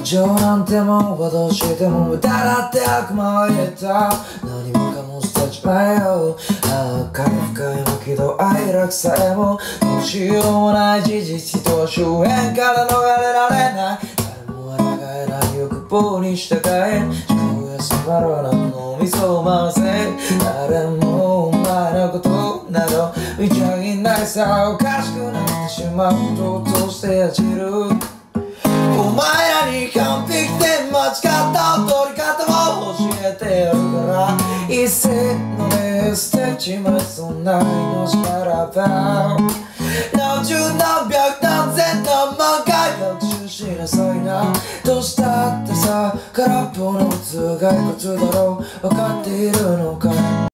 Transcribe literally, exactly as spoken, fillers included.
情なんてもんはどうしても無駄だって悪魔は言えた。何もかも捨てちまえよ。ああ神深いのけど愛楽さえもどうしようもない事実と周辺から逃れられない。誰も抗えない欲望に従え思考や迫る脳みそを回せ。誰もお前のことなど見ちゃいないさ。おかしくなってしまうとどうして落ちる。お前らに完璧で間違った踊り方も教えてやるから一斉の目捨てちまいそんな命ならば何十何百何千何万回学習しなさいな。どうしたってさ空っぽの頭蓋骨だろう分かっているのか。